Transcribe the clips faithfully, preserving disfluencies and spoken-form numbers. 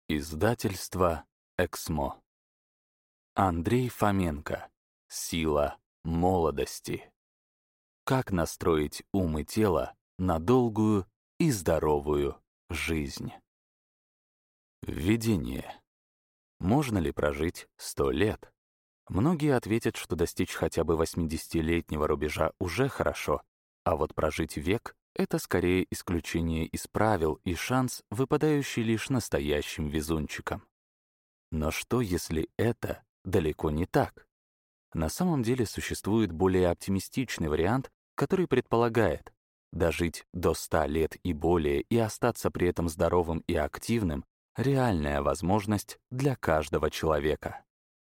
Издательство «Эксмо». Андрей Фоменко. Сила молодости. Как настроить ум и тело на долгую и здоровую жизнь? Введение. Можно ли прожить сто лет? Многие ответят, что достичь хотя бы восьмидесятилетнего рубежа уже хорошо, а вот прожить век — это скорее исключение из правил и шанс, выпадающий лишь настоящим везунчикам. Но что, если это далеко не так? На самом деле существует более оптимистичный вариант, который предполагает, дожить до ста лет и более и остаться при этом здоровым и активным — реальная возможность для каждого человека.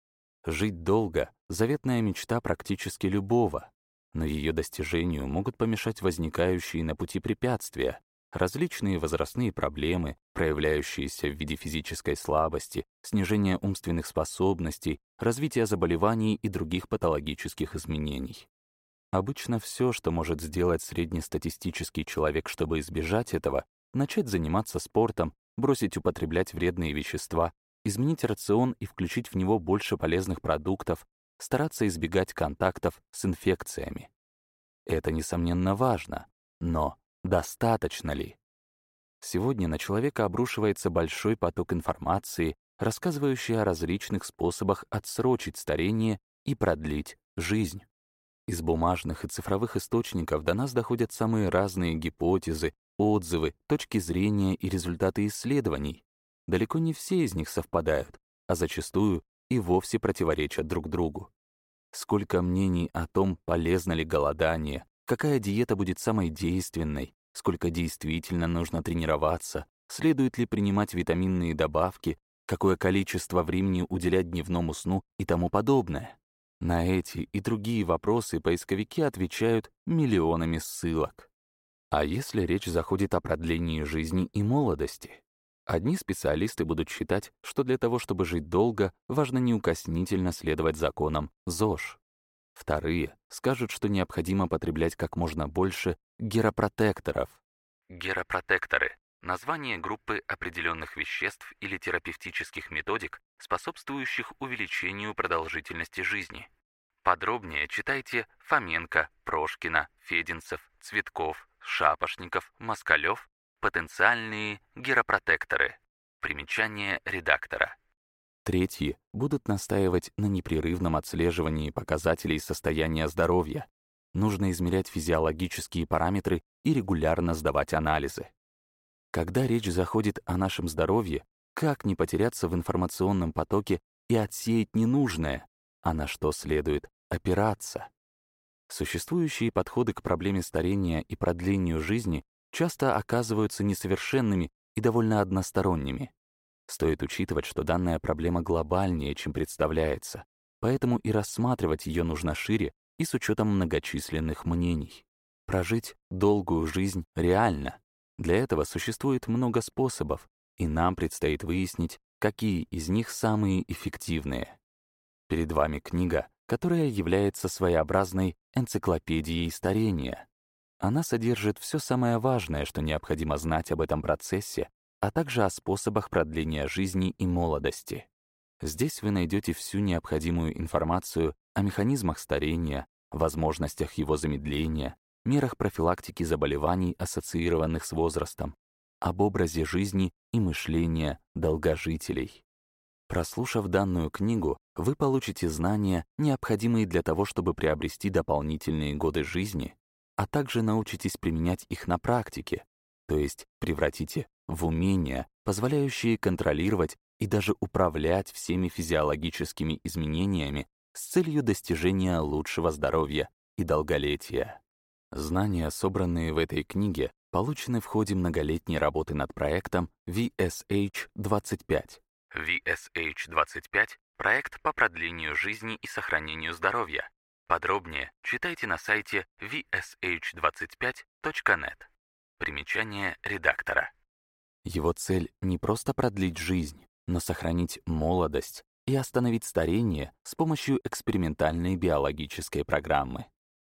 Жить долго — заветная мечта практически любого, но ее достижению могут помешать возникающие на пути препятствия, различные возрастные проблемы, проявляющиеся в виде физической слабости, снижения умственных способностей, развития заболеваний и других патологических изменений. Обычно все, что может сделать среднестатистический человек, чтобы избежать этого, начать заниматься спортом, бросить употреблять вредные вещества, изменить рацион и включить в него больше полезных продуктов, стараться избегать контактов с инфекциями. Это, несомненно, важно, но достаточно ли? Сегодня на человека обрушивается большой поток информации, рассказывающий о различных способах отсрочить старение и продлить жизнь. Из бумажных и цифровых источников до нас доходят самые разные гипотезы, отзывы, точки зрения и результаты исследований. Далеко не все из них совпадают, а зачастую и вовсе противоречат друг другу. Сколько мнений о том, полезно ли голодание, какая диета будет самой действенной, сколько действительно нужно тренироваться, следует ли принимать витаминные добавки, какое количество времени уделять дневному сну и тому подобное. На эти и другие вопросы поисковики отвечают миллионами ссылок. А если речь заходит о продлении жизни и молодости? Одни специалисты будут считать, что для того, чтобы жить долго, важно неукоснительно следовать законам ЗОЖ. Вторые скажут, что необходимо потреблять как можно больше геропротекторов. Геропротекторы — название группы определенных веществ или терапевтических методик, способствующих увеличению продолжительности жизни. Подробнее читайте Фоменко, Прошкина, Фединцев, Цветков, Шапошников, Москалев. Потенциальные геропротекторы. Примечание редактора. Третьи будут настаивать на непрерывном отслеживании показателей состояния здоровья. Нужно измерять физиологические параметры и регулярно сдавать анализы. Когда речь заходит о нашем здоровье, как не потеряться в информационном потоке и отсеять ненужное, а на что следует опираться? Существующие подходы к проблеме старения и продлению жизни часто оказываются несовершенными и довольно односторонними. Стоит учитывать, что данная проблема глобальнее, чем представляется, поэтому и рассматривать ее нужно шире и с учетом многочисленных мнений. Прожить долгую жизнь реально. Для этого существует много способов, и нам предстоит выяснить, какие из них самые эффективные. Перед вами книга, которая является своеобразной энциклопедией старения. Она содержит все самое важное, что необходимо знать об этом процессе, а также о способах продления жизни и молодости. Здесь вы найдете всю необходимую информацию о механизмах старения, возможностях его замедления, мерах профилактики заболеваний, ассоциированных с возрастом, об образе жизни и мышления долгожителей. Прослушав данную книгу, вы получите знания, необходимые для того, чтобы приобрести дополнительные годы жизни, а также научитесь применять их на практике, то есть превратите в умения, позволяющие контролировать и даже управлять всеми физиологическими изменениями с целью достижения лучшего здоровья и долголетия. Знания, собранные в этой книге, получены в ходе многолетней работы над проектом ви эс эйч двадцать пять. ви эс эйч двадцать пять — проект по продлению жизни и сохранению здоровья. Подробнее читайте на сайте ви эс эйч двадцать пять точка нет. Примечание редактора. Его цель не просто продлить жизнь, но сохранить молодость и остановить старение с помощью экспериментальной биологической программы.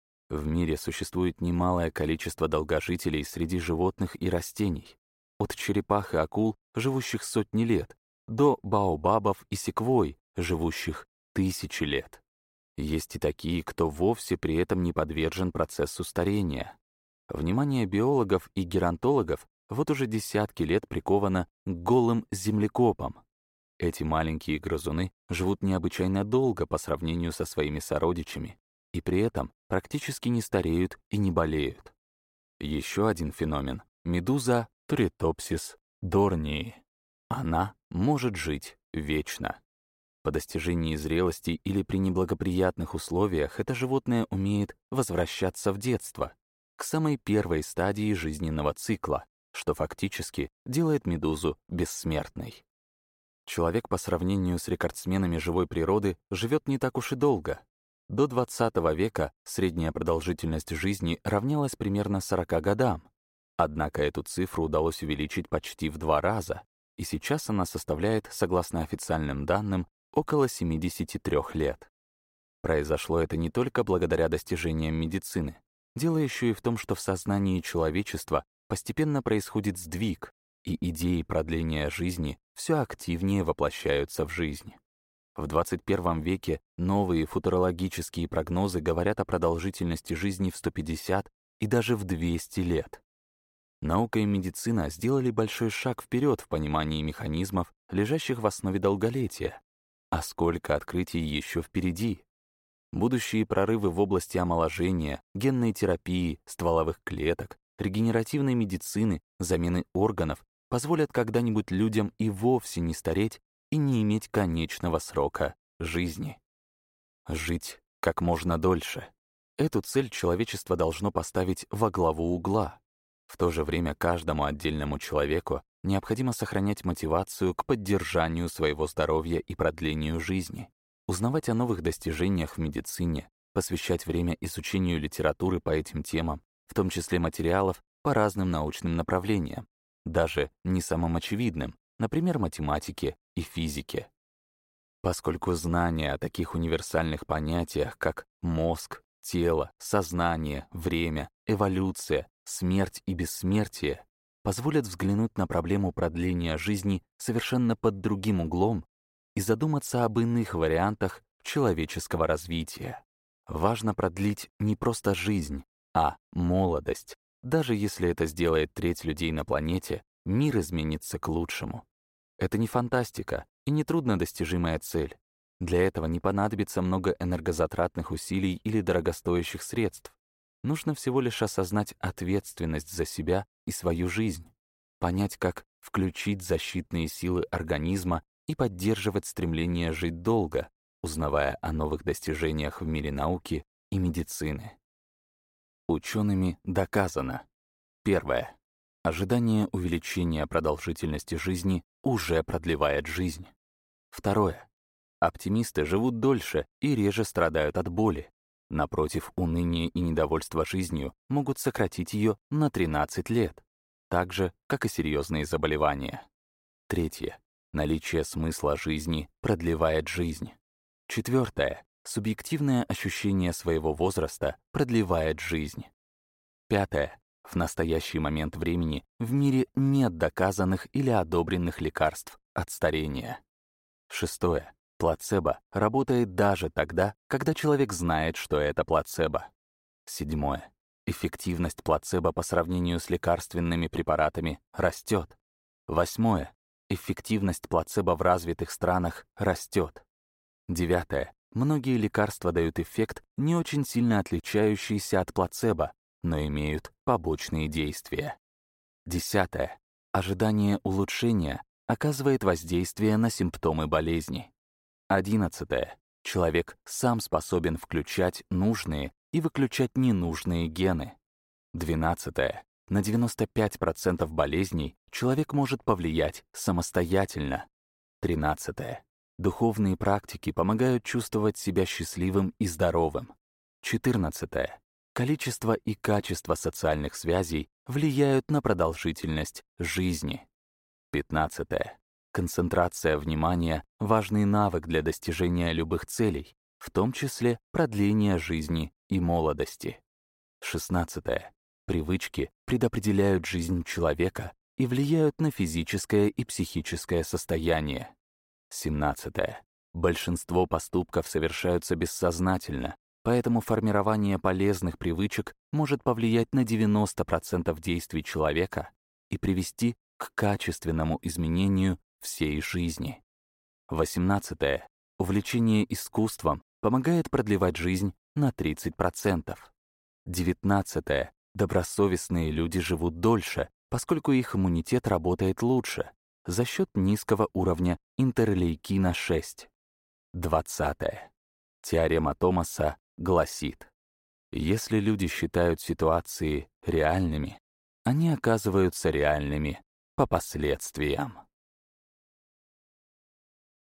В мире существует немалое количество долгожителей среди животных и растений, от черепах и акул, живущих сотни лет, до баобабов и секвой, живущих тысячи лет. Есть и такие, кто вовсе при этом не подвержен процессу старения. Внимание биологов и геронтологов вот уже десятки лет приковано к голым землекопам. Эти маленькие грызуны живут необычайно долго по сравнению со своими сородичами и при этом практически не стареют и не болеют. Еще один феномен — медуза Turritopsis dornii. Она может жить вечно. По достижении зрелости или при неблагоприятных условиях это животное умеет возвращаться в детство, к самой первой стадии жизненного цикла, что фактически делает медузу бессмертной. Человек по сравнению с рекордсменами живой природы живет не так уж и долго. До двадцатого века средняя продолжительность жизни равнялась примерно сорока годам. Однако эту цифру удалось увеличить почти в два раза, и сейчас она составляет, согласно официальным данным, около семидесяти трёх лет. Произошло это не только благодаря достижениям медицины. Дело еще и в том, что в сознании человечества постепенно происходит сдвиг, и идеи продления жизни все активнее воплощаются в жизнь. В двадцать первом веке новые футурологические прогнозы говорят о продолжительности жизни в сто пятьдесят и даже в двести лет. Наука и медицина сделали большой шаг вперед в понимании механизмов, лежащих в основе долголетия. А сколько открытий еще впереди? Будущие прорывы в области омоложения, генной терапии, стволовых клеток, регенеративной медицины, замены органов позволят когда-нибудь людям и вовсе не стареть и не иметь конечного срока жизни. Жить как можно дольше. Эту цель человечество должно поставить во главу угла. В то же время каждому отдельному человеку необходимо сохранять мотивацию к поддержанию своего здоровья и продлению жизни, узнавать о новых достижениях в медицине, посвящать время изучению литературы по этим темам, в том числе материалов по разным научным направлениям, даже не самым очевидным, например, математике и физике. Поскольку знания о таких универсальных понятиях, как мозг, тело, сознание, время, эволюция, смерть и бессмертие, позволят взглянуть на проблему продления жизни совершенно под другим углом и задуматься об иных вариантах человеческого развития. Важно продлить не просто жизнь, а молодость. Даже если это сделает треть людей на планете, мир изменится к лучшему. Это не фантастика и не труднодостижимая цель. Для этого не понадобится много энергозатратных усилий или дорогостоящих средств. Нужно всего лишь осознать ответственность за себя и свою жизнь, понять, как включить защитные силы организма и поддерживать стремление жить долго, узнавая о новых достижениях в мире науки и медицины. Учеными доказано. Первое. Ожидание увеличения продолжительности жизни уже продлевает жизнь. Второе. Оптимисты живут дольше и реже страдают от боли. Напротив, уныние и недовольство жизнью могут сократить ее на тринадцать лет, так же, как и серьезные заболевания. Третье. Наличие смысла жизни продлевает жизнь. Четвертое. Субъективное ощущение своего возраста продлевает жизнь. Пятое. В настоящий момент времени в мире нет доказанных или одобренных лекарств от старения. Шестое. Плацебо работает даже тогда, когда человек знает, что это плацебо. Седьмое. Эффективность плацебо по сравнению с лекарственными препаратами растет. Восьмое. Эффективность плацебо в развитых странах растет. Девятое. Многие лекарства дают эффект, не очень сильно отличающийся от плацебо, но имеют побочные действия. Десятое. Ожидание улучшения оказывает воздействие на симптомы болезни. Одиннадцатое. Человек сам способен включать нужные и выключать ненужные гены. Двенадцатое. На девяносто пять процентов болезней человек может повлиять самостоятельно. Тринадцатое. Духовные практики помогают чувствовать себя счастливым и здоровым. Четырнадцатое. Количество и качество социальных связей влияют на продолжительность жизни. Пятнадцатое. Концентрация внимания — важный навык для достижения любых целей, в том числе продления жизни и молодости. Шестнадцатое. Привычки предопределяют жизнь человека и влияют на физическое и психическое состояние. семнадцатое. Большинство поступков совершаются бессознательно, поэтому формирование полезных привычек может повлиять на девяносто процентов действий человека и привести к качественному изменению всей жизни. восемнадцатое. Увлечение искусством помогает продлевать жизнь на тридцать процентов. девятнадцатое. Добросовестные люди живут дольше, поскольку их иммунитет работает лучше за счет низкого уровня интерлейкина шесть. двадцатое. Теорема Томаса гласит: если люди считают ситуации реальными, они оказываются реальными по последствиям.